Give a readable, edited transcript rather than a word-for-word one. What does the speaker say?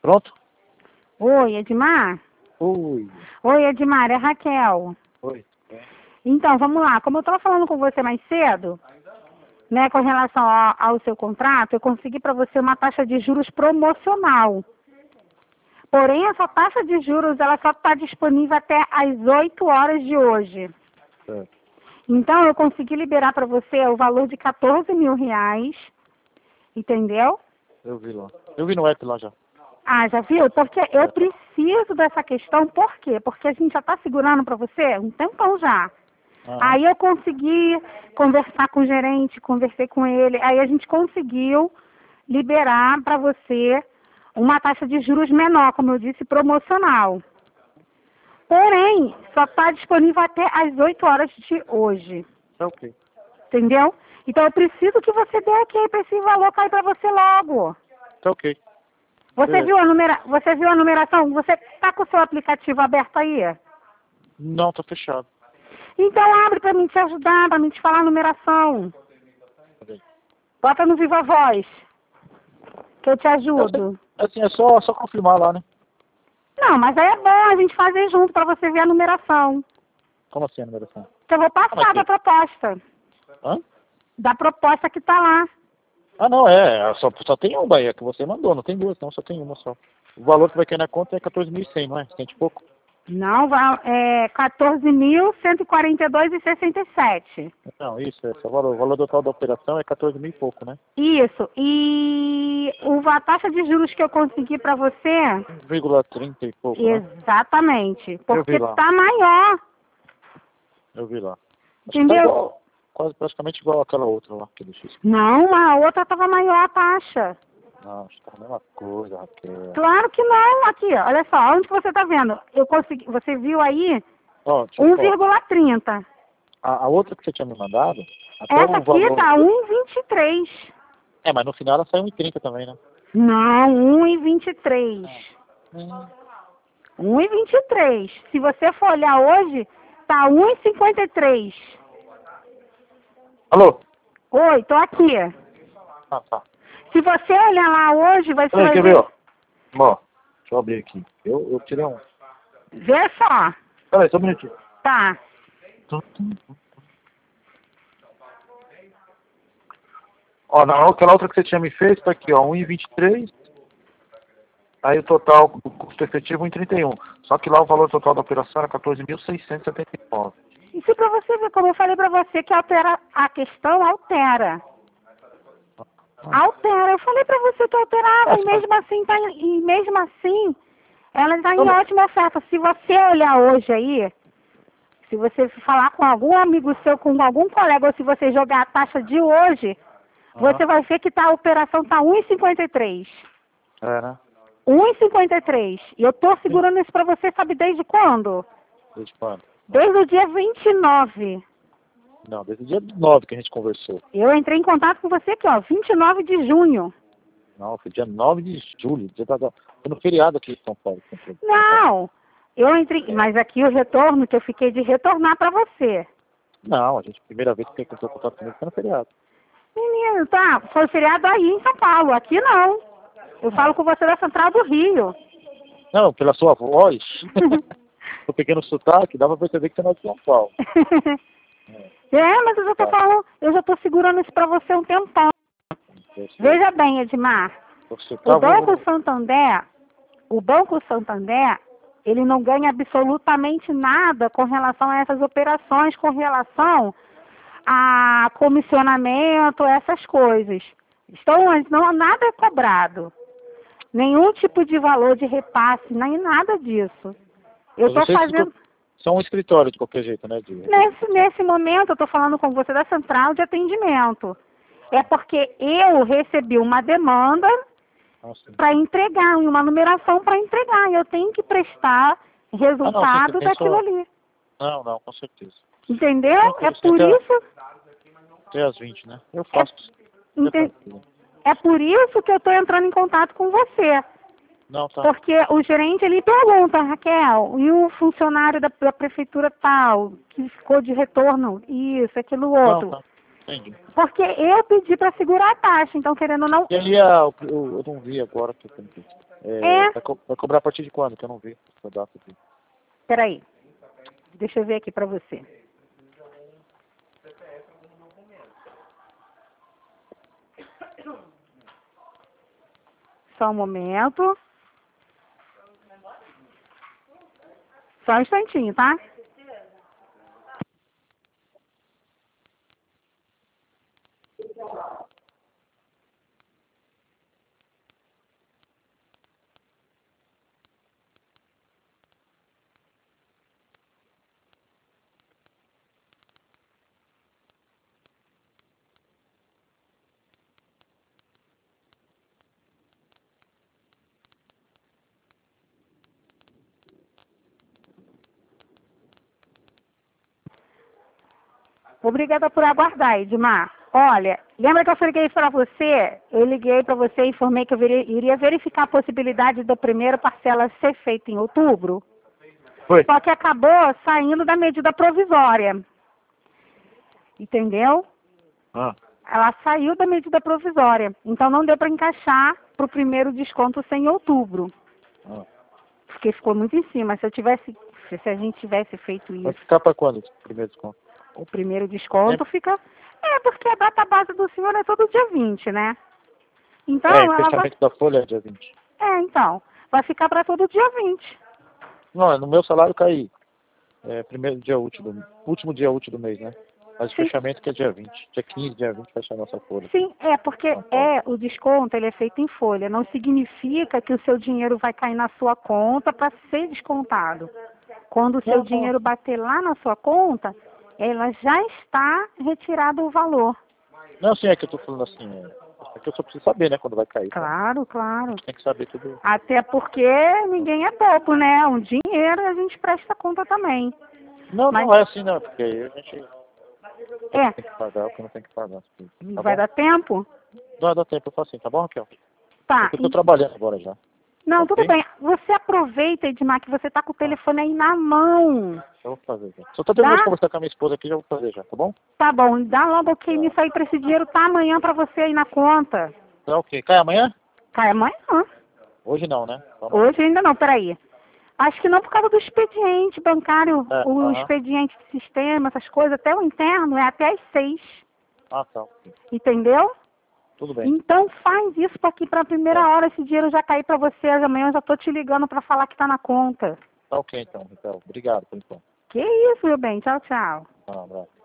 Pronto? Oi, Edmar? Oi. Oi, Edmar, é Raquel. Oi. Então, vamos lá. Como eu estava falando com você mais cedo, né, com relação ao seu contrato, eu consegui para você uma taxa de juros promocional. Porém, essa taxa de juros, ela só está disponível até às 8 horas de hoje. Certo. Então, eu consegui liberar para você o valor de R$ 14.000, entendeu? Eu vi lá. Eu vi no app lá já. Ah, já viu? Porque eu preciso dessa questão. Por quê? Porque a gente já está segurando para você um tempão já. Aí eu consegui conversar com o gerente, conversei com ele, aí a gente conseguiu liberar para você uma taxa de juros menor, como eu disse, promocional. Porém, só está disponível até às 8 horas de hoje. Tá ok. Entendeu? Então eu preciso que você dê ok para esse valor cair para você logo. Tá ok. Você Beleza. viu a numeração? Você está com o seu aplicativo aberto aí? Não, tá fechado. Então abre para mim te ajudar, para mim te falar a numeração. Peraí. Bota no Viva Voz, que eu te ajudo. Assim, é só confirmar lá, né? Não, mas aí é bom a gente fazer junto para você ver a numeração. Como assim a numeração? Que eu vou passar da proposta. Hã? Da proposta que está lá. Ah, não, só tem uma aí, a que você mandou, não tem duas, não, só tem uma só. O valor que vai cair na conta é 14.100, não é? Cento e pouco? Não, é 14.142,67. Não, isso, o valor total da operação é 14 mil e pouco, né? Isso. E a taxa de juros que eu consegui para você... 1,30 e pouco, né? Exatamente. Porque lá. está maior. Eu vi lá. Entendeu? Quase praticamente igual àquela outra lá que eu deixei. Não, a outra estava maior a taxa. Não, acho que tá a mesma coisa, Raquel. Claro que não. Aqui, ó, olha só, onde que você está vendo? Eu consegui, você viu aí Ó, deixa eu falar. 1,30. A outra que você tinha me mandado, até Essa o aqui valor... tá 1,23. É, mas no final ela saiu 1,30 também, né? Não, 1,23. 1,23. Se você for olhar hoje, tá 1,53. Alô? Oi, tô aqui. Ah, tá. Se você olhar lá hoje, vai Peraí, ser... quer ver, ó? Ó, deixa eu abrir aqui. Eu tirei um... Vê só. Peraí, só um minutinho. Tá. Ó, aquela outra que você tinha me feito, tá aqui, ó, 1,23. Aí o total, o custo efetivo, 1,31. Só que lá o valor total da operação era 14.679. Isso pra você ver, como eu falei pra você, que a questão altera. Altera. Eu falei pra você que alterava, e mesmo assim, ela está em ótima oferta. Se você olhar hoje aí, se você falar com algum amigo seu, com algum colega, ou se você jogar a taxa de hoje, você vai ver que a operação está 1,53. É, né? 1,53. E eu tô segurando isso pra você, sabe desde quando? Desde quando? Desde o dia 29. Não, desde o dia 9 que a gente conversou. Eu entrei em contato com você aqui, ó, 29 de junho. Não, foi dia 9 de julho. Foi no feriado aqui em São Paulo. Não, eu entrei, mas aqui o retorno, que eu fiquei de retornar pra você. Não, a gente, primeira vez que entrou em contato comigo foi no feriado. Menino, tá, foi feriado aí em São Paulo, aqui não. Eu falo com você da Central do Rio. Não, pela sua voz, o pequeno sotaque, dá pra perceber que você não é de São Paulo. Mas eu já tô falando, eu já tô segurando isso pra você um tempão. Veja bem, Edmar, o Banco Santander, ele não ganha absolutamente nada com relação a essas operações, com relação a comissionamento, essas coisas. Não, nada é cobrado. Nenhum tipo de valor de repasse, nem nada disso. Eu estou fazendo... São um escritório de qualquer jeito, né? Nesse momento, eu estou falando com você da central de atendimento. É porque eu recebi uma demanda para entregar, uma numeração para entregar. Eu tenho que prestar resultado daquilo ali. Não, com certeza. Entendeu? É por isso... Até às 20, né? Eu faço. É por isso que eu estou entrando em contato com você. Não, tá. Porque o gerente, ele pergunta, Raquel, e o funcionário da prefeitura tal, que ficou de retorno, isso, aquilo outro. Não, tá. Entendi. Porque eu pedi para segurar a taxa, então querendo ou não... E aí, eu não vi agora que eu tenho que... Vai cobrar a partir de quando? Que eu não vi essa data aqui. Peraí. Deixa eu ver aqui pra você. Só um momento. Só um instantinho, tá? Obrigada por aguardar, Edmar. Olha, lembra que eu liguei para você? Eu liguei para você e informei que eu iria verificar a possibilidade da primeira parcela ser feita em outubro? Foi. Só que acabou saindo da medida provisória. Entendeu? Ela saiu da medida provisória. Então não deu para encaixar para o primeiro desconto ser em outubro. Porque ficou muito em cima. Se a gente tivesse feito isso. Vai ficar para quando esse primeiro desconto? O primeiro desconto fica... porque a data base do senhor é todo dia 20, né? Então, o fechamento da folha é dia 20. Então, vai ficar para todo dia 20. Não, no meu salário cai primeiro dia útil, último dia útil do mês, né? Mas o fechamento que é dia 20. Dia 15, dia 20 fecha a nossa folha. Sim, porque o desconto ele é feito em folha. Não significa que o seu dinheiro vai cair na sua conta para ser descontado. Quando o seu dinheiro bater lá na sua conta, ela já está retirado o valor. Não, sim, é que eu estou falando assim, é que eu só preciso saber, né, quando vai cair. Claro, claro. A gente tem que saber tudo. Até porque ninguém é bobo, né? Um dinheiro a gente presta conta também. Não, não é assim, não, porque aí a gente tem que pagar o que não tem que pagar. Tá vai dar tempo? Não, dá tempo, eu faço assim, tá bom, Raquel? Tá. Eu estou trabalhando agora já. Não, tudo bem. Você aproveita, Edmar, que você está com o telefone aí na mão. Eu vou fazer já. Só estou terminando de conversar com a minha esposa aqui, já vou fazer já, tá bom? Tá bom, dá logo ok nisso aí para esse dinheiro tá amanhã para você aí na conta. Tá ok. Cai amanhã? Cai amanhã. Hoje não, né? Hoje ainda não, peraí. Acho que não por causa do expediente bancário, o expediente de sistema, essas coisas, até o interno é até às 6. Ah, tá. Entendeu? Tudo bem. Então faz isso para aqui para a primeira hora, esse dinheiro já cair para você. Amanhã eu já tô te ligando para falar que tá na conta. Tá ok então, Raquel. Obrigado por enquanto. Que isso, meu bem. Tchau, tchau. Um abraço.